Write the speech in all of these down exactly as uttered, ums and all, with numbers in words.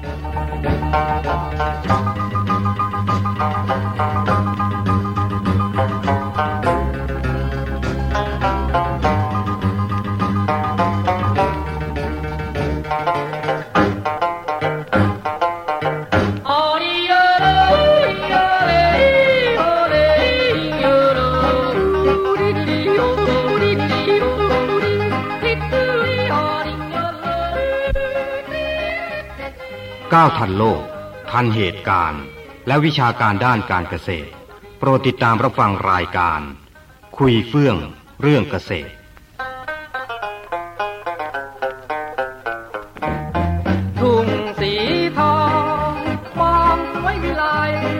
ก้าวทันโลกทันเหตุการณ์และวิชาการด้านการเกษตรโปรดติดตามรับฟังรายการคุยเฟื่องเรื่องเกษตรทุ่งสีทองความสวยวิไล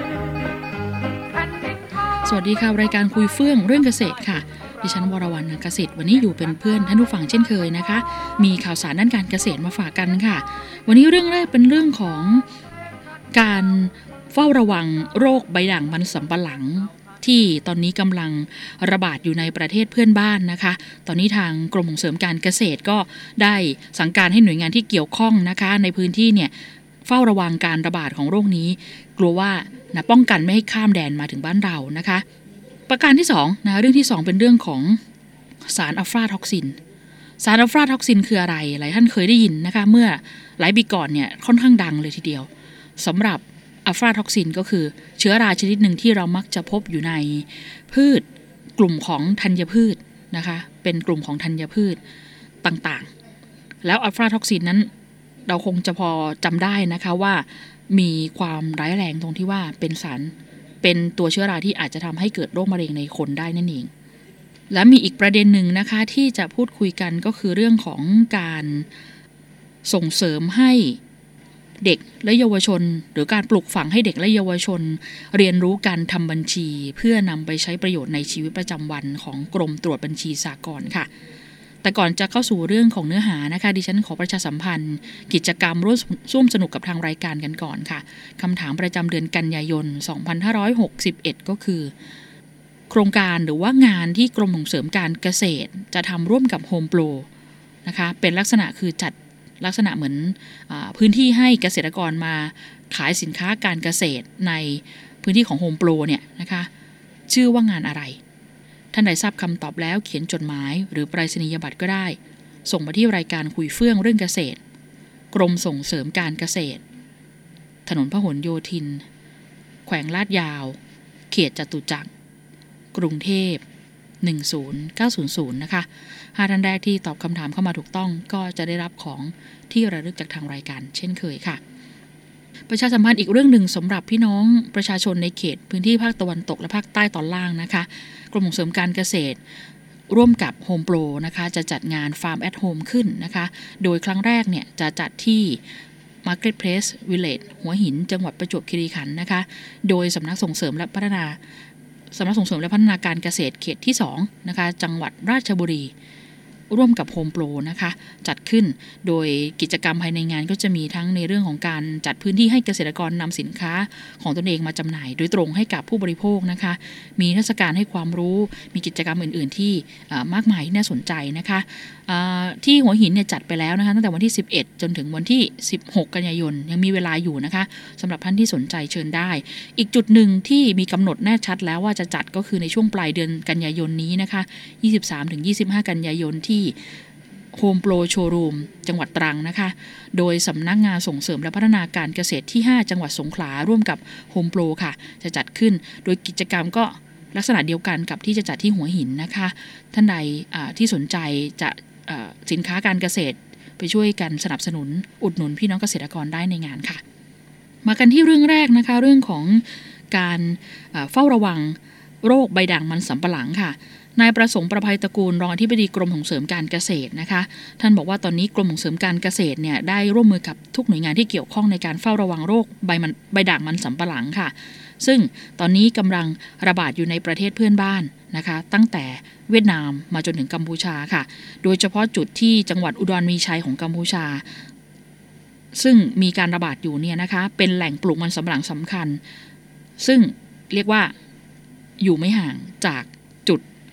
สวัสดีค่ะรายการคุยเฟื่องเรื่องเกษตรค่ะดิฉันวรวรรณเกษตรวันนี้อยู่เป็นเพื่อนท่านผู้ฟังเช่นเคยนะคะมีข่าวสารด้านการเกษตรมาฝากกันค่ะวันนี้เรื่องแรกเป็นเรื่องของการเฝ้าระวังโรคใบด่างมันสำปะหลังที่ตอนนี้กำลังระบาดอยู่ในประเทศเพื่อนบ้านนะคะตอนนี้ทางกรมส่งเสริมการเกษตรก็ได้สั่งการให้หน่วยงานที่เกี่ยวข้องนะคะในพื้นที่เนี่ยเฝ้าระวังการระบาดของโรคนี้กลัวว่านะป้องกันไม่ให้ข้ามแดนมาถึงบ้านเรานะคะประการที่สองนะเรื่องที่สองเป็นเรื่องของสารอัลฟาท็อกซินสารอัลฟาท็อกซินคืออะไรหลายท่านเคยได้ยินนะคะเมื่อหลายปีก่อนเนี่ยค่อนข้างดังเลยทีเดียวสำหรับอัลฟาท็อกซินก็คือเชื้อราชนิดหนึ่งที่เรามักจะพบอยู่ในพืชกลุ่มของธัญพืชนะคะเป็นกลุ่มของธัญพืชต่างๆแล้วอัลฟาท็อกซินนั้นเราคงจะพอจำได้นะคะว่ามีความร้ายแรงตรงที่ว่าเป็นสารเป็นตัวเชื้อราที่อาจจะทำให้เกิดโรคมะเร็งในคนได้นั่นเองและมีอีกประเด็นหนึ่งนะคะที่จะพูดคุยกันก็คือเรื่องของการส่งเสริมให้เด็กและเยาวชนหรือการปลูกฝังให้เด็กและเยาวชนเรียนรู้การทำบัญชีเพื่อนำไปใช้ประโยชน์ในชีวิตประจำวันของกรมตรวจบัญชีสหกรณ์ค่ะแต่ก่อนจะเข้าสู่เรื่องของเนื้อหานะคะดิฉันขอประชาสัมพันธ์กิจกรรมร่วมสนุกกับทางรายการกันก่อนค่ะคำถามประจำเดือนกันยายนสองพันห้าร้อยหกสิบเอ็ดก็คือโครงการหรือว่างานที่กรมส่งเสริมการเกษตรจะทำร่วมกับโฮมโปรนะคะเป็นลักษณะคือจัดลักษณะเหมือนพื้นที่ให้เกษตรกรมาขายสินค้าการเกษตรในพื้นที่ของโฮมโปรเนี่ยนะคะชื่อว่างานอะไรท่านใดทราบคำตอบแล้วเขียนจดหมายหรือไปรษณียบัตรก็ได้ส่งมาที่รายการคุยเฟื่องเรื่องเกษตรกรมส่งเสริมการเกษตรถนนพหลโยธินแขวงลาดยาวเขตจตุจักรกรุงเทพหนึ่งศูนย์เก้าศูนย์ศูนย์นะคะห้าท่านแรกที่ตอบคำถามเข้ามาถูกต้องก็จะได้รับของที่ระลึกจากทางรายการเช่นเคยค่ะประชาสัมพันธ์อีกเรื่องหนึ่งสำหรับพี่น้องประชาชนในเขตพื้นที่ภาคตะวันตกและภาคใต้ตอนล่างนะคะกรมส่งเสริมการเกษตรร่วมกับโฮมโปรนะคะจะจัดงาน Farm at Home ขึ้นนะคะโดยครั้งแรกเนี่ยจะจัดที่ Market Place Village หัวหินจังหวัดประจวบคีรีขันธ์นะคะโดยสำนักส่งเสริมและพัฒนาสำนักส่งเสริมและพัฒนาการเกษตรเขตที่สองนะคะจังหวัดราชบุรีร่วมกับโฮมโปรนะคะจัดขึ้นโดยกิจกรรมภายในงานก็จะมีทั้งในเรื่องของการจัดพื้นที่ให้เกษตรกรนำสินค้าของตนเองมาจำหน่ายโดยตรงให้กับผู้บริโภคนะคะมีเทศกาลให้ความรู้มีกิจกรรมอื่นๆที่มากมายที่น่าสนใจนะคะที่หัวหินเนี่ยจัดไปแล้วนะคะตั้งแต่วันที่สิบเอ็ดจนถึงวันที่สิบหกกันยายนยังมีเวลาอยู่นะคะสำหรับท่านที่สนใจเชิญได้อีกจุดหนึ่งที่มีกำหนดแน่ชัดแล้วว่าจะจัดก็คือในช่วงปลายเดือนกันยายนนี้นะคะ ยี่สิบสามถึงยี่สิบห้า กันยายนที่โฮมโปรโชว์รูมจังหวัดตรังนะคะโดยสำนักงานส่งเสริมและพัฒนาการเกษตรที่ห้าจังหวัดสงขลาร่วมกับโฮมโปรค่ะจะจัดขึ้นโดยกิจกรรมก็ลักษณะเดียวกันกับที่จะจัดที่หัวหินนะคะท่านใดที่สนใจจะสินค้าการเกษตรไปช่วยกันสนับสนุนอุดหนุนพี่น้องเกษตรกรได้ในงานค่ะมากันที่เรื่องแรกนะคะเรื่องของการเฝ้าระวังโรคใบด่างมันสำปะหลังค่ะนายประสงค์ประภัยตระกูลรองอธิบดีกรมส่งเสริมการเกษตรนะคะท่านบอกว่าตอนนี้กรมส่งเสริมการเกษตรเนี่ยได้ร่วมมือกับทุกหน่วยงานที่เกี่ยวข้องในการเฝ้าระวังโรคใบมันใบด่างมันสำปะหลังค่ะซึ่งตอนนี้กำลังระบาดอยู่ในประเทศเพื่อนบ้านนะคะตั้งแต่เวียดนามมาจนถึงกัมพูชาค่ะโดยเฉพาะจุดที่จังหวัดอุดรมีชัยของกัมพูชาซึ่งมีการระบาดอยู่เนี่ยนะคะเป็นแหล่งปลูกมันสำปะหลังสำคัญซึ่งเรียกว่าอยู่ไม่ห่างจากจุด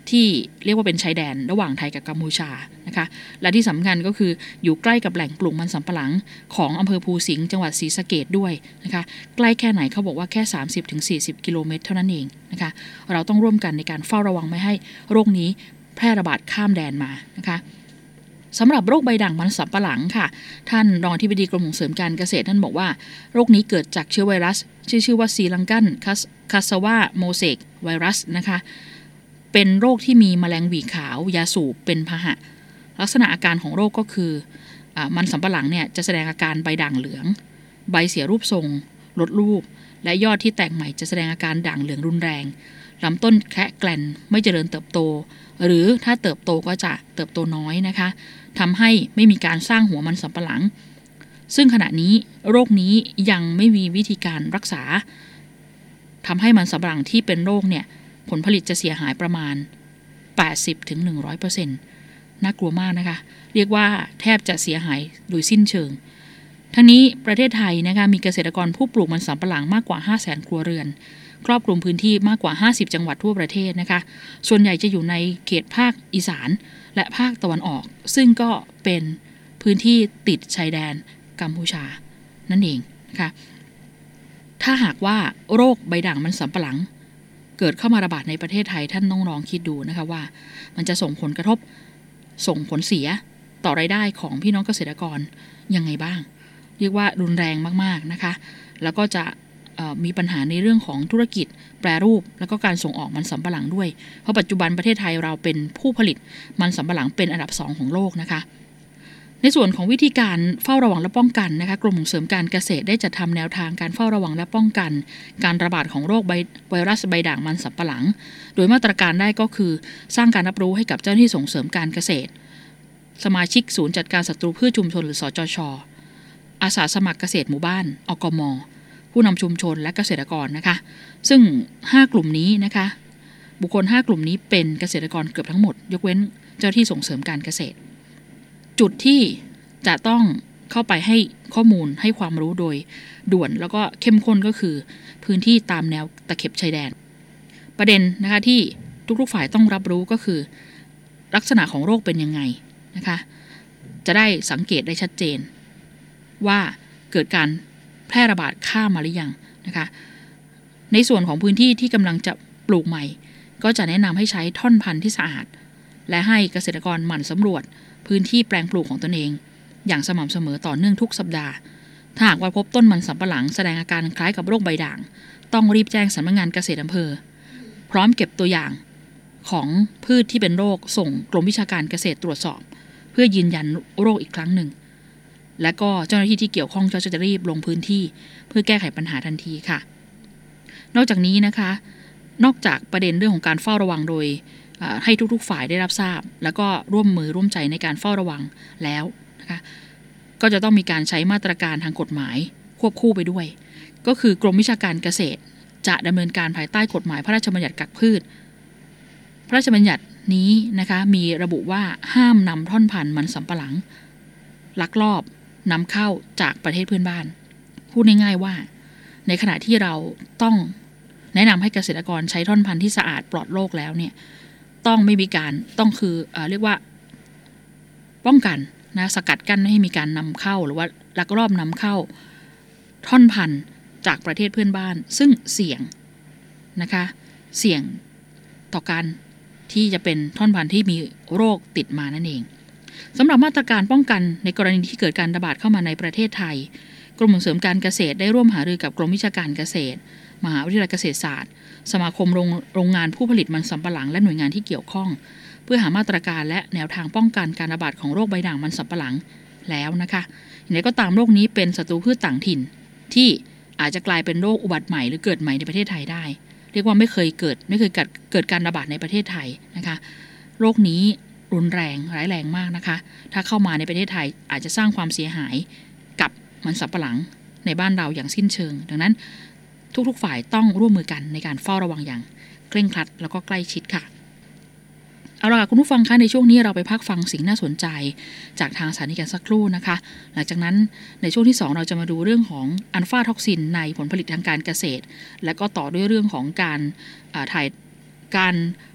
ที่เรียกว่าเป็นชายแดนระหว่างไทยกับกัมพูชานะคะและที่สำคัญก็คืออยู่ใกล้กับแหล่งปลูกมันสำปะหลังของอำเภอภูสิงห์จังหวัดศรีสะเกษด้วยนะคะใกล้แค่ไหนเขาบอกว่าแค่ สามสิบถึงสี่สิบ กิโลเมตรเท่านั้นเองนะคะเราต้องร่วมกันในการเฝ้าระวังไม่ให้โรคนี้แพร่ระบาดข้ามแดนมานะคะสำหรับโรคใบด่างมันสำปะหลังค่ะท่านรองอธิบดีกรมส่งเสริมการเกษตรท่านบอกว่าโรคนี้เกิดจากเชื้อไวรัสชื่อชื่อว่าซีลังกันคาสวาโมเซกไวรัสนะคะเป็นโรคที่มีแมลงหวีขาวยาสูบเป็นพาหะลักษณะอาการของโรคก็คืออ่ามันสำปะหลังเนี่ยจะแสดงอาการใบด่างเหลืองใบเสียรูปทรงลดรูปและยอดที่แตกใหม่จะแสดงอาการด่างเหลืองรุนแรงลำต้นแคระแกลนไม่เจริญเติบโตหรือถ้าเติบโตก็จะเติบโตน้อยนะคะทำให้ไม่มีการสร้างหัวมันสำปะหลังซึ่งขณะนี้โรคนี้ยังไม่มีวิธีการรักษาทำให้มันสำปะหลังที่เป็นโรคเนี่ยผลผลิตจะเสียหายประมาณ แปดสิบถึงหนึ่งร้อยเปอร์เซ็นต์ น่ากลัวมากนะคะเรียกว่าแทบจะเสียหายโดยสิ้นเชิงทั้งนี้ประเทศไทยนะคะมีเกษตรกรผู้ปลูกมันสำปะหลังมากกว่า ห้าแสน ครัวเรือนครอบคลุมพื้นที่มากกว่าห้าสิบจังหวัดทั่วประเทศนะคะส่วนใหญ่จะอยู่ในเขตภาคอีสานและภาคตะวันออกซึ่งก็เป็นพื้นที่ติดชายแดนกัมพูชานั่นเองนะคะถ้าหากว่าโรคใบด่างมันสำปะหลังเกิดเข้ามาระบาดในประเทศไทยท่านต้องลองคิดดูนะคะว่ามันจะส่งผลกระทบส่งผลเสียต่อรายได้ของพี่น้องเกษตรกรยังไงบ้างเรียกว่ารุนแรงมากๆนะคะแล้วก็จะมีปัญหาในเรื่องของธุรกิจแปรรูปแล้วก็การส่งออกมันสำปะหลังด้วยเพราะปัจจุบันประเทศไทยเราเป็นผู้ผลิตมันสำปะหลังเป็นอันดับสองของโลกนะคะในส่วนของวิธีการเฝ้าระวังและป้องกันนะคะกรมส่งเสริมการเกษตรได้จัดทำแนวทางการเฝ้าระวังและป้องกันการระบาดของโรคไวรัสใบด่างมันสำปะหลังโดยมาตรการได้ก็คือสร้างการรับรู้ให้กับเจ้าหน้าที่ส่งเสริมการเกษตรสมาชิกศูนย์จัดการศัตรูพืชชุมชนหรือสจช.อาสาสมัครเกษตรหมู่บ้านอกม.ผู้นำชุมชนและเกษตรกรนะคะซึ่งห้ากลุ่มนี้นะคะบุคคลห้ากลุ่มนี้เป็นเกษตรกรเกือบทั้งหมดยกเว้นเจ้าที่ส่งเสริมการเกษตรจุดที่จะต้องเข้าไปให้ข้อมูลให้ความรู้โดยด่วนแล้วก็เข้มข้นก็คือพื้นที่ตามแนวตะเข็บชายแดนประเด็นนะคะที่ทุกๆฝ่ายต้องรับรู้ก็คือลักษณะของโรคเป็นยังไงนะคะจะได้สังเกตได้ชัดเจนว่าเกิดการแพร่ระบาดข้ามมาหรือยังนะคะในส่วนของพื้นที่ที่กำลังจะปลูกใหม่ก็จะแนะนำให้ใช้ท่อนพันธุ์ที่สะอาดและให้เกษตรกรหมั่นสำรวจพื้นที่แปลงปลูกของตนเองอย่างสม่ำเสมอต่อเนื่องทุกสัปดาห์ถ้าหากว่าพบต้นมันสำปะหลังแสดงอาการคล้ายกับโรคใบด่างต้องรีบแจ้งสำนักงานเกษตรอำเภอพร้อมเก็บตัวอย่างของพืชที่เป็นโรคส่งกรมวิชาการเกษตรตรวจสอบเพื่อยืนยันโรคอีกครั้งหนึ่งและก็เจ้าหน้าที่ที่เกี่ยวข้องจะรีบลงพื้นที่เพื่อแก้ไขปัญหาทันทีค่ะนอกจากนี้นะคะนอกจากประเด็นเรื่องของการเฝ้าระวังโดยให้ทุกๆฝ่ายได้รับทราบแล้วก็ร่วมมือร่วมใจในการเฝ้าระวังแล้วนะคะก็จะต้องมีการใช้มาตรการทางกฎหมายควบคู่ไปด้วยก็คือกรมวิชาการเกษตรจะดำเนินการภายใต้กฎหมายพระราชบัญญัติกักพืชพระราชบัญญัตินี้นะคะมีระบุว่าห้ามนำท่อนพันธุ์มันสำปะหลังลักลอบนำเข้าจากประเทศเพื่อนบ้านพูดง่ายๆว่าในขณะที่เราต้องแนะนำให้เกษตรกรใช้ท่อนพันธุ์ที่สะอาดปลอดโรคแล้วเนี่ยต้องไม่มีการต้องคือเอ่อเรียกว่าป้องกันนะสกัดกั้นไม่ให้มีการนำเข้าหรือว่าลักลอบนำเข้าท่อนพันธุ์จากประเทศเพื่อนบ้านซึ่งเสี่ยงนะคะเสี่ยงต่อการที่จะเป็นท่อนพันธุ์ที่มีโรคติดมานั่นเองสำหรับมาตรการป้องกันในกรณีที่เกิดการระบาดเข้ามาในประเทศไทยกรมส่งเสริมการเกษตรได้ร่วมหารือกับกรมวิชาการเกษตรมหาวิทยาลัยเกษตรศาสตร์สมาคมโรงโรงงานผู้ผลิตมันสำปะหลังและหน่วยงานที่เกี่ยวข้องเพื่อหามาตรการและแนวทางป้องกันการระบาดของโรคใบด่างมันสำปะหลังแล้วนะคะอย่างไรก็ตามโรคนี้เป็นศัตรูพืชต่างถิ่นที่อาจจะกลายเป็นโรคอุบัติใหม่หรือเกิดใหม่ในประเทศไทยได้เรียกว่าไม่เคยเกิดไม่เคยเกิดเกิดการระบาดในประเทศไทยนะคะโรคนี้รุนแรงร้ายแรงมากนะคะถ้าเข้ามาในประเทศไทยอาจจะสร้างความเสียหายกับมันสำปะหลังในบ้านเราอย่างสิ้นเชิงดังนั้นทุกๆฝ่ายต้องร่วมมือกันในการเฝ้าระวังอย่างเคร่งครัดแล้วก็ใกล้ชิดค่ะเอาล่ะคุณผู้ฟังคะในช่วงนี้เราไปพักฟังสิ่งน่าสนใจจากทางสถานีกันสักครู่นะคะหลังจากนั้นในช่วงที่สองเราจะมาดูเรื่องของอัลฟาท็อกซินในผลผลิตทางการเกษตรและก็ต่อด้วยเรื่องของการถ่ายการ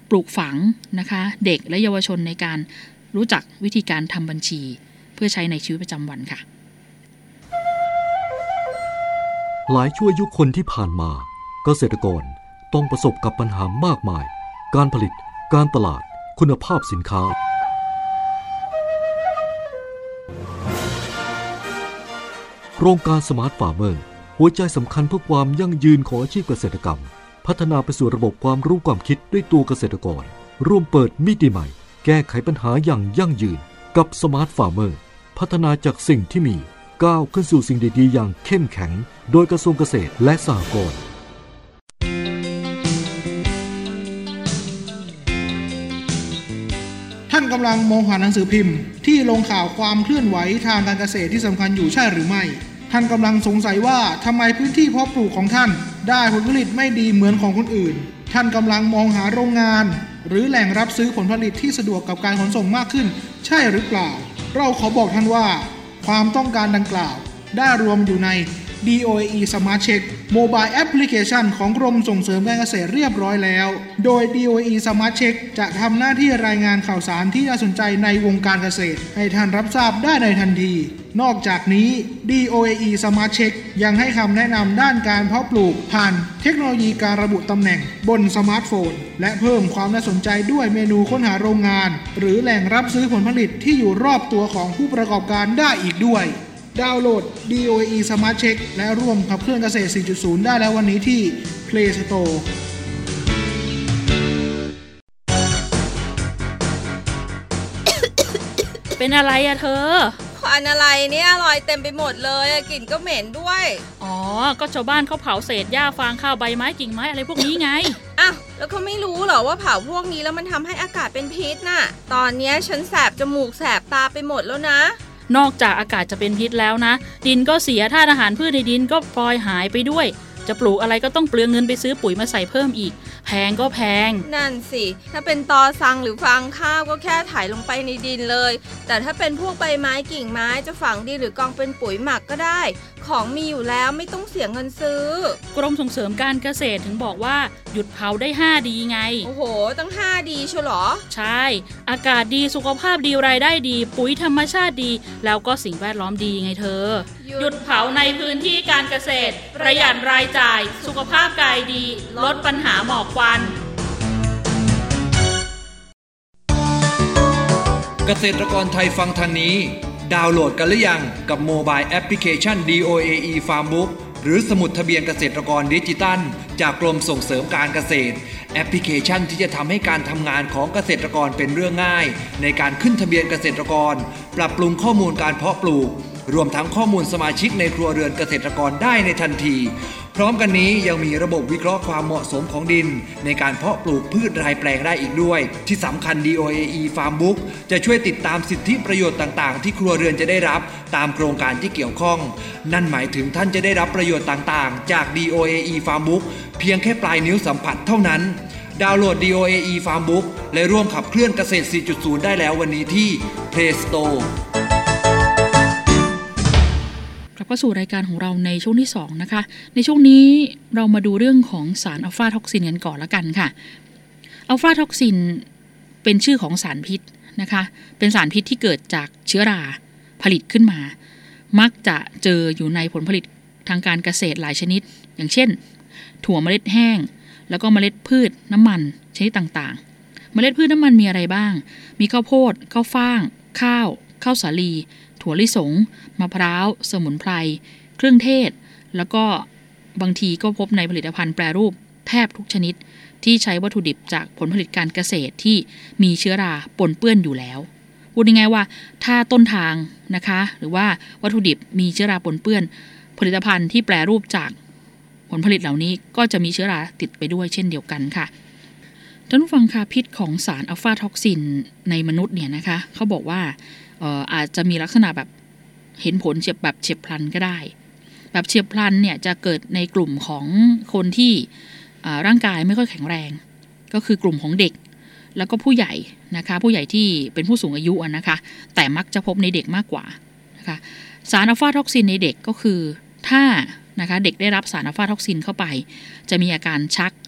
ปลูกฝังนะคะเด็กและเยาวชนในการรู้จักวิธีการทำบัญชีเพื่อใช้ในชีวิตประจำวันค่ะหลายชั่วยุคคนที่ผ่านมาเกษตรกรต้องประสบกับปัญหามากมายการผลิตการตลาดคุณภาพสินค้าโครงการสมาร์ทฟาร์มเมอร์หัวใจสำคัญเพื่อความยั่งยืนของอาชีพเกษตรกรรมพัฒนาไปสู่ระบบความรู้ความคิดด้วยตัวเกษตรกรร่วมเปิดมิติใหม่แก้ไขปัญหาอย่างยั่งยืนกับสมาร์ทฟาร์มเมอร์พัฒนาจากสิ่งที่มีก้าวขึ้นสู่สิ่งดีๆอย่างเข้มแข็งโดยกระทรวงเกษตรและสหกรณ์ท่านกำลังมองหาหนังสือพิมพ์ที่ลงข่าวความเคลื่อนไหวทางการเกษตรที่สำคัญอยู่ใช่หรือไม่ท่านกำลังสงสัยว่าทำไมพื้นที่เพาะปลูกของท่านได้ผลผลิตไม่ดีเหมือนของคนอื่นท่านกำลังมองหาโรงงานหรือแหล่งรับซื้อผลผลิตที่สะดวกกับการขนส่งมากขึ้นใช่หรือเปล่าเราขอบอกท่านว่าความต้องการดังกล่าวได้รวมอยู่ใน ดี โอ เอ อี Smart Check Mobile Application ของกรมส่งเสริมการเกษตรเรียบร้อยแล้วโดย ดี โอ เอ อี Smart Check จะทำหน้าที่รายงานข่าวสารที่น่าสนใจในวงการเกษตรให้ท่านรับทราบได้ในทันทีนอกจากนี้ ดี โอ เอ อี Smart Check ยังให้คำแนะนำด้านการเพาะปลูกผ่านเทคโนโลยีการระบุตำแหน่งบนสมาร์ทโฟนและเพิ่มความน่าสนใจด้วยเมนูค้นหาโรงงานหรือแหล่งรับซื้อผลผลิตที่อยู่รอบตัวของผู้ประกอบการได้อีกด้วยดาวน์โหลด ดี โอ เอ อี Smart Check และร่วมขับเคลื่อนเกษตร สี่จุดศูนย์ ได้แล้ววันนี้ที่ Play Store เป็นอะไรอะเธอควันอะไรเนี่ยลอยเต็มไปหมดเลยกลิ่นก็เหม็นด้วยอ๋อก็ชาวบ้านเขาเผาเศษหญ้าฟางข้าวใบไม้กิ่งไม้อะไรพวกนี้ไงอ้าวแล้วเขาไม่รู้เหรอว่าเผาพวกนี้แล้วมันทำให้อากาศเป็นพิษน่ะตอนนี้ฉันแสบจมูกแสบตาไปหมดแล้วนะนอกจากอากาศจะเป็นพิษแล้วนะดินก็เสียธาตุอาหารพืชในดินก็พลอยหายไปด้วยจะปลูกอะไรก็ต้องเปลืองเงินไปซื้อปุ๋ยมาใส่เพิ่มอีกแพงก็แพงนั่นสิถ้าเป็นตอซังหรือฟางข้าวก็แค่ถ่ายลงไปในดินเลยแต่ถ้าเป็นพวกใบไม้กิ่งไม้จะฝังดินหรือกองเป็นปุ๋ยหมักก็ได้ของมีอยู่แล้วไม่ต้องเสียเงินซื้อกรมส่งเสริมการเกษตรถึงบอกว่าหยุดเผาได้ห้าดีไงโอ้โหตั้งห้าดีชัวร์เหรอใช่อากาศดีสุขภาพดีรายได้ดีปุ๋ยธรรมชาติดีแล้วก็สิ่งแวดล้อมดีไงเธอหยุดเผาในพื้นที่การเกษตรประหยัดรายจ่ายสุขภาพกายดีลดปัญหาหมอกควันเกษตรกรไทยฟังทางนี้ดาวน์โหลดกันหรือยังกับโมบายแอปพลิเคชัน ดี โอ เอ อี Farmbook หรือสมุดทะเบียนเกษตรกรดิจิตัลจากกรมส่งเสริมการเกษตรแอปพลิเคชันที่จะทำให้การทำงานของเกษตรกรเป็นเรื่องง่ายในการขึ้นทะเบียนเกษตรกรปรับปรุงข้อมูลการเพาะปลูกรวมทั้งข้อมูลสมาชิกในครัวเรือนเกษตรกรได้ในทันทีพร้อมกันนี้ยังมีระบบวิเคราะห์ความเหมาะสมของดินในการเพาะปลูกพืชรายแปลงได้อีกด้วยที่สำคัญ ดี โอ เอ อี Farmbook จะช่วยติดตามสิทธิประโยชน์ต่างๆที่ครัวเรือนจะได้รับตามโครงการที่เกี่ยวข้องนั่นหมายถึงท่านจะได้รับประโยชน์ต่างๆจาก ดี โอ เอ อี Farmbook เพียงแค่ปลายนิ้วสัมผัสเท่านั้นดาวน์โหลด ดี โอ เอ อี Farmbook และร่วมขับเคลื่อนเกษตร สี่จุดศูนย์ ได้แล้ววันนี้ที่ Play Store กลับเข้าสู่รายการของเราในช่วงที่สองนะคะในช่วงนี้เรามาดูเรื่องของสารอัลฟาท็อกซินกันก่อนละกันค่ะอัลฟาท็อกซินเป็นชื่อของสารพิษนะคะเป็นสารพิษที่เกิดจากเชื้อราผลิตขึ้นมามักจะเจออยู่ในผลผลิตทางการเกษตรหลายชนิดอย่างเช่นถั่วเมล็ดแห้งแล้วก็เมล็ดพืชน้ำมันชนิดต่างๆเมล็ดพืชน้ำมันมีอะไรบ้างมีข้าวโพดข้าวฟ่างข้าวข้าวสาลีถั่วลิสงมะพร้าวสมุนไพรเครื่องเทศแล้วก็บางทีก็พบในผลิตภัณฑ์แปรรูปแทบทุกชนิดที่ใช้วัตถุดิบจากผลผลิตการเกษตรที่มีเชื้อราปนเปื้อนอยู่แล้วพูดง่ายๆว่าถ้าต้นทางนะคะหรือว่าวัตถุดิบมีเชื้อราปนเปื้อนผลิตภัณฑ์ที่แปรรูปจากผลผลิตเหล่านี้ก็จะมีเชื้อราติดไปด้วยเช่นเดียวกันค่ะท่านผู้ฟังคะพิษของสารอัลฟาท็อกซินในมนุษย์เนี่ยนะคะเขาบอกว่าเอ่ออาจจะมีลักษณะแบบเห็นผลเฉียบแบบเฉียบพลันก็ได้แบบเฉียบพลันเนี่ยจะเกิดในกลุ่มของคนที่ร่างกายไม่ค่อยแข็งแรงก็คือกลุ่มของเด็กแล้วก็ผู้ใหญ่นะคะผู้ใหญ่ที่เป็นผู้สูงอายุนะคะแต่มักจะพบในเด็กมากกว่านะคะสารอัลฟาท็อกซินในเด็กก็คือถ้านะคะเด็กได้รับสารอัลฟาท็อกซินเข้าไปจะมีอาการชัก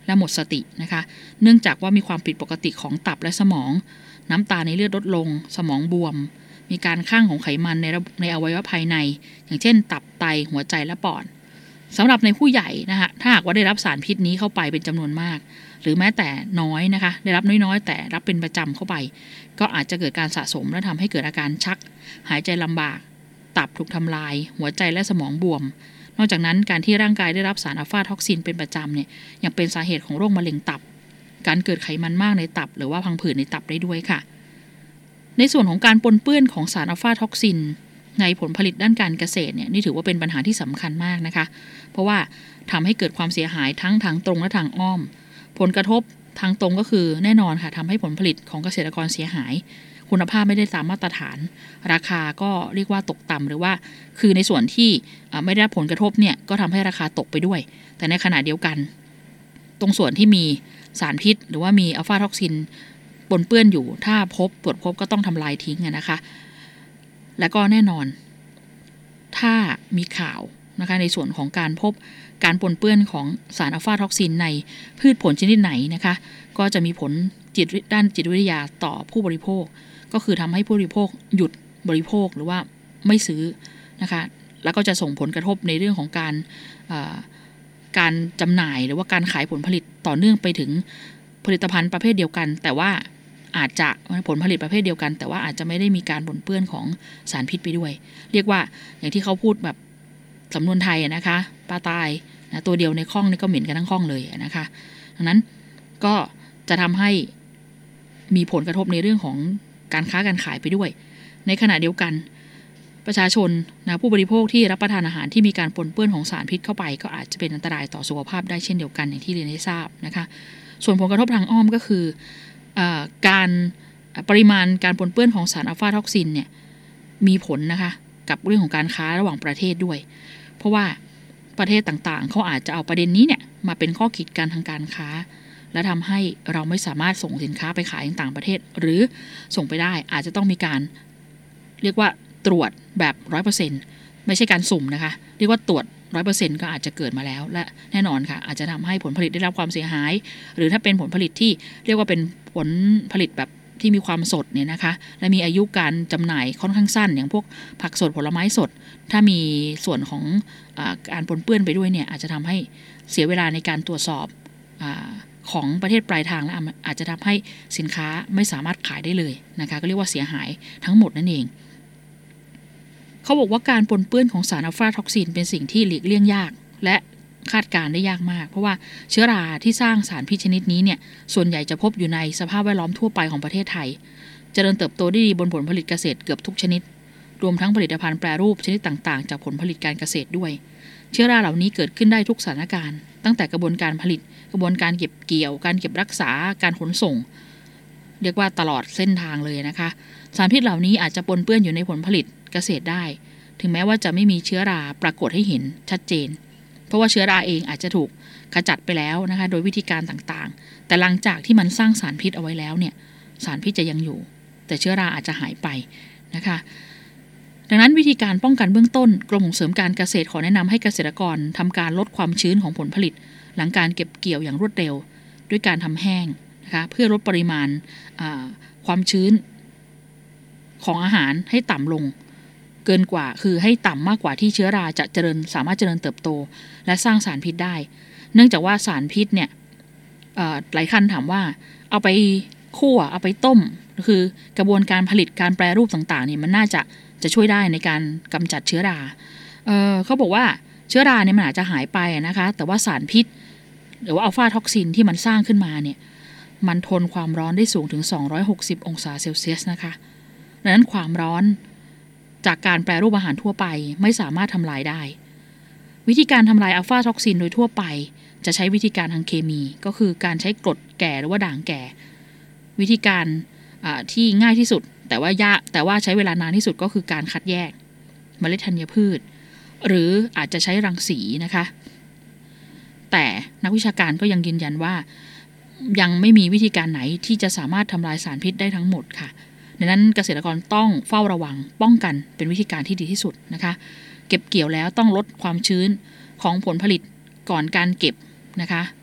และหมดสตินะคะเนื่องจากว่ามีความผิดปกติของตับและสมองน้ำตาลในเลือดลดลงสมองบวมมีการข้างของไขมันในในอวัยวะภายในอย่างเช่นตับไตหัวใจและปอดสำหรับในผู้ใหญ่นะคะถ้าหากว่าได้รับสารพิษนี้เข้าไปเป็นจำนวนมากหรือแม้แต่น้อยนะคะได้รับน้อยๆแต่รับเป็นประจำเข้าไปก็อาจจะเกิดการสะสมและทำให้เกิดอาการชักหายใจลำบากตับถูกทำลายหัวใจและสมองบวมนอกจากนั้นการที่ร่างกายได้รับสารอัลฟาท็อกซินเป็นประจำเนี่ยยังเป็นสาเหตุของโรคมะเร็งตับการเกิดไขมันมากในตับหรือว่าพังผืดในตับได้ด้วยค่ะในส่วนของการปนเปื้อนของสารอัลฟาท็อกซินในผลผลิตด้านการเกษตรเนี่ยนี่ถือว่าเป็นปัญหาที่สำคัญมากนะคะเพราะว่าทำให้เกิดความเสียหายทั้งทางตรงและทางอ้อมผลกระทบทางตรงก็คือแน่นอนค่ะทำให้ผลผลิตของเกษตรกรเสียหายคุณภาพไม่ได้ตามมาตรฐานราคาก็เรียกว่าตกต่ำหรือว่าคือในส่วนที่ไม่ได้รับผลกระทบเนี่ยก็ทำให้ราคาตกไปด้วยแต่ในขณะเดียวกันตรงส่วนที่มีสารพิษหรือว่ามีอัลฟาท็อกซินปนเปื้อนอยู่ถ้าพบตรวจพบก็ต้องทำลายทิ้งนะคะและก็แน่นอนถ้ามีข่าวนะคะในส่วนของการพบการปนเปื้อนของสารอัลฟาท็อกซินในพืชผลชนิดไหนนะคะก็จะมีผลจิตด้านจิตวิทยาต่อผู้บริโภคก็คือทำให้ผู้บริโภคหยุดบริโภคหรือว่าไม่ซื้อนะคะแล้วก็จะส่งผลกระทบในเรื่องของการการจำหน่ายหรือว่าการขายผลผลิตต่อเนื่องไปถึงผลิตภัณฑ์ประเภทเดียวกันแต่ว่าอาจจะผลผลิตประเภทเดียวกันแต่ว่าอาจจะไม่ได้มีการปนเปื้อนของสารพิษไปด้วยเรียกว่าอย่างที่เขาพูดแบบสำนวนไทยนะคะปลาตายนะตัวเดียวในข้องนี่ก็เหม็นกันทั้งข้องเลยนะคะดังนั้นก็จะทำให้มีผลกระทบในเรื่องของการค้าการขายไปด้วยในขณะเดียวกันประชาชนนะผู้บริโภคที่รับประทานอาหารที่มีการปนเปื้อนของสารพิษเข้าไปก็อาจจะเป็นอันตรายต่อสุขภาพได้เช่นเดียวกันอย่างที่เรียนให้ทราบนะคะส่วนผลกระทบทางอ้อมก็คือการปริมาณการปนเปื้อนของสารอัลฟาท็อกซินเนี่ยมีผลนะคะกับเรื่องของการค้าระหว่างประเทศด้วยเพราะว่าประเทศต่างๆเขาอาจจะเอาประเด็นนี้เนี่ยมาเป็นข้อขีดกันทางการค้าและทำให้เราไม่สามารถส่งสินค้าไปขายในต่างประเทศหรือส่งไปได้อาจจะต้องมีการเรียกว่าตรวจแบบ ร้อยเปอร์เซ็นต์ ไม่ใช่การสุ่มนะคะเรียกว่าตรวจ ร้อยเปอร์เซ็นต์ ก็อาจจะเกิดมาแล้วและแน่นอนค่ะอาจจะทำให้ผลผลิตได้รับความเสียหายหรือถ้าเป็นผลผลิตที่เรียกว่าเป็นผลผลิตแบบที่มีความสดเนี่ยนะคะและมีอายุการจำหน่ายค่อนข้างสั้นอย่างพวกผักสดผลไม้สดถ้ามีส่วนของอ่าการปนเปื้อนไปด้วยเนี่ยอาจจะทำให้เสียเวลาในการตรวจสอบอ่าของประเทศปลายทางและอาจจะทำให้สินค้าไม่สามารถขายได้เลยนะคะก็เรียกว่าเสียหายทั้งหมดนั่นเองเขาบอกว่าการปนเปื้อนของสารอัลฟาท็อกซินเป็นสิ่งที่หลีกเลี่ยงยากและคาดการได้ยากมากเพราะว่าเชื้อราที่สร้างสารพิษชนิดนี้เนี่ยส่วนใหญ่จะพบอยู่ในสภาพแวดล้อมทั่วไปของประเทศไทยเจริญเติบโตได้ดีบนผลผลิตเกษตรเกือบทุกชนิดรวมทั้งผลิตภัณฑ์แปรรูปชนิดต่างๆจากผลผลิตการเกษตรด้วยเชื้อราเหล่านี้เกิดขึ้นได้ทุกสถานการณ์ตั้งแต่กระบวนการผลิตกระบวนการเก็บเกี่ยวการเก็บรักษาการขนส่งเรียกว่าตลอดเส้นทางเลยนะคะสารพิษเหล่านี้อาจจะปนเปื้อนอยู่ในผลผลิตเกษตรได้ถึงแม้ว่าจะไม่มีเชื้อราปรากฏให้เห็นชัดเจนเพราะว่าเชื้อราเองอาจจะถูกขจัดไปแล้วนะคะโดยวิธีการต่างๆแต่หลังจากที่มันสร้างสารพิษเอาไว้แล้วเนี่ยสารพิษจะยังอยู่แต่เชื้อราอาจจะหายไปนะคะดังนั้นวิธีการป้องกันเบื้องต้นกรมส่งเสริมการเกษตรขอแนะนำให้เกษตรกรทำการลดความชื้นของผลผลิตหลังการเก็บเกี่ยวอย่างรวดเร็วด้วยการทำแห้งนะคะเพื่อลดปริมาณความชื้นของอาหารให้ต่ำลงเกินกว่าคือให้ต่ำมากกว่าที่เชื้อราจะเจริญสามารถเจริญเติบโตและสร้างสารพิษได้เนื่องจากว่าสารพิษเนี่ยหลายท่านถามว่าเอาไปคั่วเอาไปต้มคือกระบวนการผลิตการแปรรูปต่างๆเนี่ยมันน่าจะจะช่วยได้ในการกำจัดเชื้อราเอ่อเขาบอกว่าเชื้อราเนี่ยมันอาจจะหายไปนะคะแต่ว่าสารพิษหรือว่าอัลฟาท็อกซินที่มันสร้างขึ้นมาเนี่ยมันทนความร้อนได้สูงถึงสองร้อยหกสิบองศาเซลเซียสนะคะดังนั้นความร้อนจากการแปรรูปอาหารทั่วไปไม่สามารถทำลายได้วิธีการทำลายอัลฟาท็อกซินโดยทั่วไปจะใช้วิธีการทางเคมีก็คือการใช้กรดแก่หรือว่าด่างแก่วิธีการที่ง่ายที่สุดแต่ว่ายากแต่ว่าใช้เวลานานที่สุดก็คือการคัดแยกเมล็ดธัญพืชหรืออาจจะใช้รังสีนะคะแต่นักวิชาการก็ยังยืนยันว่ายังไม่มีวิธีการไหนที่จะสามารถทำลายสารพิษได้ทั้งหมดค่ะดังนั้นเกษตรกรต้องเฝ้าระวังป้องกันเป็นวิธีการที่ดีที่สุดนะคะเก็บเกี่ยวแล้วต้องลดความชื้นของผลผลิตก่อนการเก็บนะคะ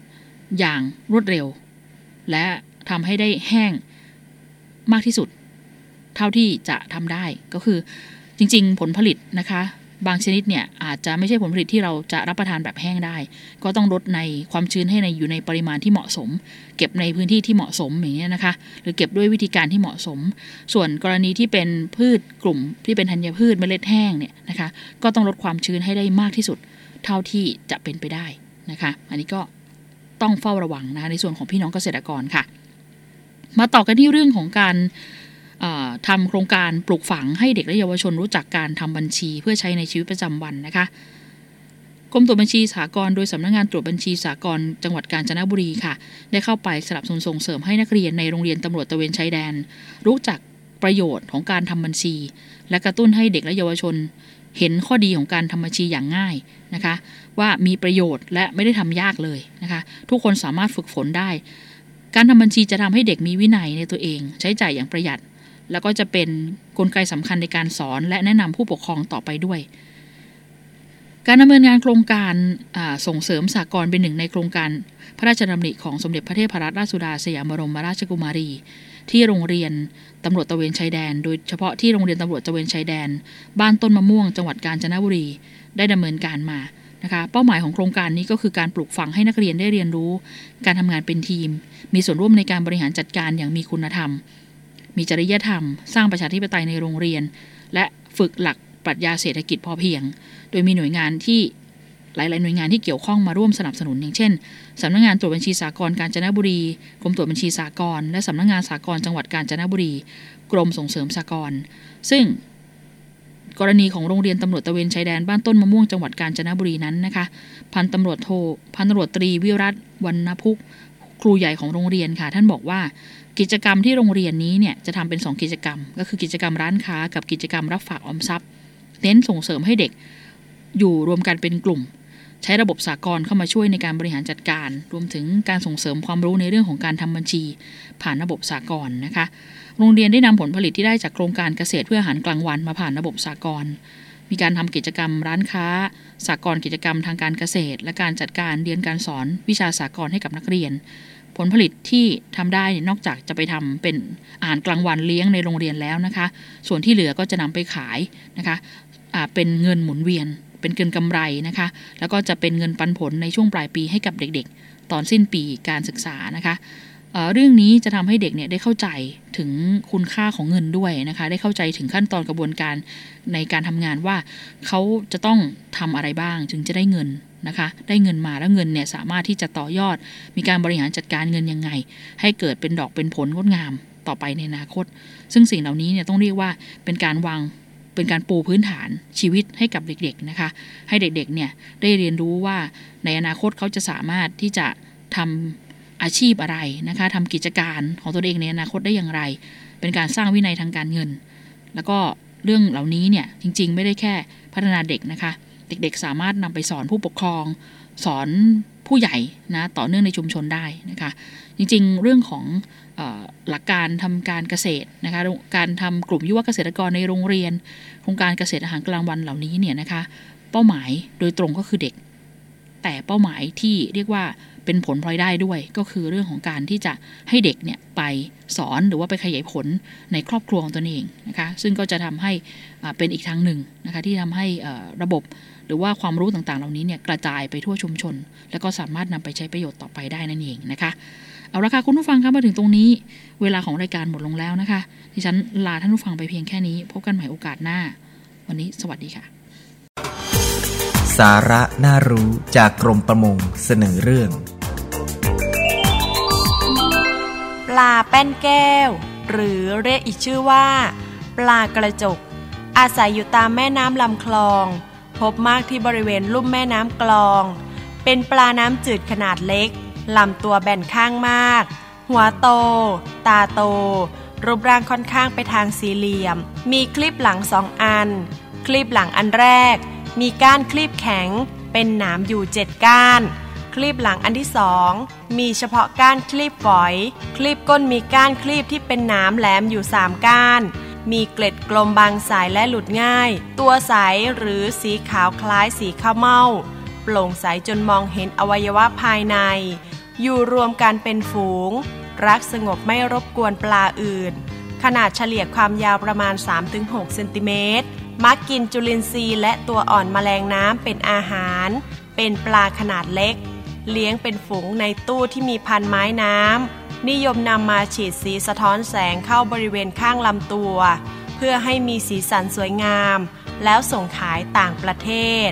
อย่างรวดเร็วและทำให้ได้แห้งมากที่สุดเท่าที่จะทำได้ก็คือจริงๆผลผลิตนะคะบางชนิดเนี่ยอาจจะไม่ใช่ผลผลิตที่เราจะรับประทานแบบแห้งได้ก็ต้องลดในความชื้นให้ในอยู่ในปริมาณที่เหมาะสมเก็บในพื้นที่ที่เหมาะสมอย่างนี้นะคะหรือเก็บด้วยวิธีการที่เหมาะสมส่วนกรณีที่เป็นพืชกลุ่มที่เป็นธัญพืชเมล็ดแห้งเนี่ยนะคะก็ต้องลดความชื้นให้ได้มากที่สุดเท่าที่จะเป็นไปได้นะคะอันนี้ก็ต้องเฝ้าระวังนะคะในส่วนของพี่น้องเกษตรกรค่ะมาต่อกันที่เรื่องของการทำโครงการปลูกฝังให้เด็กและเยาวชนรู้จักการทำบัญชีเพื่อใช้ในชีวิตประจำวันนะคะกรมตรวจบัญชีสากลโดยสำนักงานตรวจบัญชีสากลจังหวัดกาญจนบุรีค่ะได้เข้าไปสนับสนุนส่งเสริมให้นักเรียนในโรงเรียนตำรวจตระเวนชายแดนรู้จักประโยชน์ของการทำบัญชีและกระตุ้นให้เด็กและเยาวชนเห็นข้อดีของการทำบัญชีอย่างง่ายนะคะว่ามีประโยชน์และไม่ได้ทำยากเลยนะคะทุกคนสามารถฝึกฝนได้การทำบัญชีจะทำให้เด็กมีวินัยในตัวเองใช้จ่ายอย่างประหยัดแล้วก็จะเป็นกลไกสำคัญในการสอนและแนะนำผู้ปกครองต่อไปด้วยการดำเนินงานโครงการส่งเสริมสหกรณ์เป็นหนึ่งในโครงการพระราชดำริของสมเด็จพระเทพรัตนราชสุดาสยามบรมราชกุมารีที่โรงเรียนตำรวจตระเวนชายแดนโดยเฉพาะที่โรงเรียนตำรวจตระเวนชายแดนบ้านต้นมะม่วงจังหวัดกาญจนบุรีได้ดำเนินการมานะคะเป้าหมายของโครงการนี้ก็คือการปลูกฝังให้นักเรียนได้เรียนรู้การทำงานเป็นทีมมีส่วนร่วมในการบริหารจัดการอย่างมีคุณธรรมมีจริยธรรมสร้างประชาธิปไตยในโรงเรียนและฝึกหลักปรัชญาเศรษฐกิจพอเพียงโดยมีหน่วยงานที่หลายๆหน่วยงานที่เกี่ยวข้องมาร่วมสนับสนุนอย่างเช่นสำนักงานตรวจบัญชีสากลกาญจนบุรีกรมตรวจบัญชีสากลและสำนักงานสากลจังหวัดกาญจนบุรีกรมส่งเสริมสากลซึ่งกรณีของโรงเรียนตำรวจตระเวนชายแดนบ้านต้นมะม่วงจังหวัดกาญจนบุรีนั้นนะคะพันตำรวจโทพันตำรวจตรีวิรัตวรรณพุกครูใหญ่ของโรงเรียนค่ะท่านบอกว่ากิจกรรมที่โรงเรียนนี้เนี่ยจะทำเป็นสองกิจกรรมก็คือกิจกรรมร้านค้ากับกิจกรรมรับฝากออมทรัพย์เน้นส่งเสริมให้เด็กอยู่รวมกันเป็นกลุ่มใช้ระบบสากลเข้ามาช่วยในการบริหารจัดการรวมถึงการส่งเสริมความรู้ในเรื่องของการทำบัญชีผ่านระบบสากลนะคะโรงเรียนได้นำผลผลิตที่ได้จากโครงการเกษตรเพื่ออาหารกลางวันมาผ่านระบบสากลมีการทำกิจกรรมร้านค้าสากลกิจกรรมทางการเกษตรและการจัดการเรียนการสอนวิชาสากลให้กับนักเรียนผลผลิตที่ทำได้นอกจากจะไปทำเป็นอาหารกลางวันเลี้ยงในโรงเรียนแล้วนะคะส่วนที่เหลือก็จะนำไปขายนะคะเป็นเงินหมุนเวียนเป็นเงินกำไรนะคะแล้วก็จะเป็นเงินปันผลในช่วงปลายปีให้กับเด็กๆตอนสิ้นปีการศึกษานะคะ เอ่อ เรื่องนี้จะทำให้เด็กเนี่ยได้เข้าใจถึงคุณค่าของเงินด้วยนะคะได้เข้าใจถึงขั้นตอนกระบวนการในการทำงานว่าเขาจะต้องทำอะไรบ้างถึงจะได้เงินนะคะได้เงินมาแล้วเงินเนี่ยสามารถที่จะต่อยอดมีการบริหารจัดการเงินยังไงให้เกิดเป็นดอกเป็นผลงดงามต่อไปในอนาคตซึ่งสิ่งเหล่านี้เนี่ยต้องเรียกว่าเป็นการวางเป็นการปูพื้นฐานชีวิตให้กับเด็กๆนะคะให้เด็กๆเนี่ยได้เรียนรู้ว่าในอนาคตเขาจะสามารถที่จะทำอาชีพอะไรนะคะทำกิจการของตัวเองในอนาคตได้อย่างไรเป็นการสร้างวินัยทางการเงินแล้วก็เรื่องเหล่านี้เนี่ยจริงๆไม่ได้แค่พัฒนาเด็กนะคะเด็กๆสามารถนำไปสอนผู้ปกครองสอนผู้ใหญ่นะต่อเนื่องในชุมชนได้นะคะจริงๆเรื่องของเอ่อหลักการทำการเกษตรนะคะการทำกลุ่มยุวเกษตรกรในโรงเรียนโครงการเกษตรอาหารกลางวันเหล่านี้เนี่ยนะคะเป้าหมายโดยตรงก็คือเด็กแต่เป้าหมายที่เรียกว่าเป็นผลพลอยได้ด้วยก็คือเรื่องของการที่จะให้เด็กเนี่ยไปสอนหรือว่าไปขยายผลในครอบครัวของตนเองนะคะซึ่งก็จะทำให้เป็นอีกทางหนึ่งนะคะที่ทำให้ระบบหรือว่าความรู้ต่างๆเหล่านี้เนี่ยกระจายไปทั่วชุมชนแล้วก็สามารถนำไปใช้ประโยชน์ต่อไปได้นั่นเองนะคะเอาละค่ะคุณผู้ฟังครับมาถึงตรงนี้เวลาของรายการหมดลงแล้วนะคะดิฉันลาท่านผู้ฟังไปเพียงแค่นี้พบกันใหม่โอกาสหน้าวันนี้สวัสดีค่ะสาระน่ารู้จากกรมประมงเสนอเรื่องปลาแป้นแก้วหรือเรียกอีกชื่อว่าปลากระจกอาศัยอยู่ตามแม่น้ำลำคลองพบมากที่บริเวณลุ่มแม่น้ำกลองเป็นปลาน้ำจืดขนาดเล็กลำตัวแบนข้างมากหัวโตตาโตรูปร่างค่อนข้างไปทางสี่เหลี่ยมมีคลีบหลังสองอันคลีบหลังอันแรกมีก้านคลีบแข็งเป็นหนามอยู่เจ็ดก้านคลีบหลังอันที่สองมีเฉพาะก้านคลีบฝอยคลีบก้นมีก้านคลีบที่เป็นหนามแหลมอยู่สามก้านมีเกล็ดกลมบางสายและหลุดง่ายตัวใสหรือสีขาวคล้ายสีข้าวเม่าโปร่งใสจนมองเห็นอวัยวะภายในอยู่รวมกันเป็นฝูงรักสงบไม่รบกวนปลาอื่นขนาดเฉลี่ยความยาวประมาณ สามถึงหก เซนติเมตรมักกินจุลินทรีย์และตัวอ่อนแมลงน้ำเป็นอาหารเป็นปลาขนาดเล็กเลี้ยงเป็นฝูงในตู้ที่มีพันไม้น้ำนิยมนำมาฉีดสีสะท้อนแสงเข้าบริเวณข้างลำตัวเพื่อให้มีสีสันสวยงามแล้วส่งขายต่างประเทศ